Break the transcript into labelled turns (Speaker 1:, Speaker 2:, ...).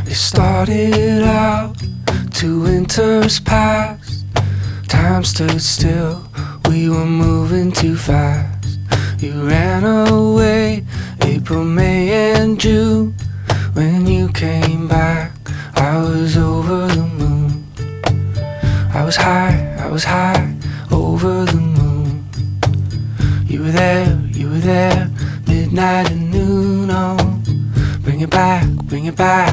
Speaker 1: It started out, 2 winters passed. Time stood still, we were moving too fast. You ran away, April, May and June. When you came back, I was over the moon. I was high, over the moon. You were there, midnight and noon. Oh, bring it back, bring it back.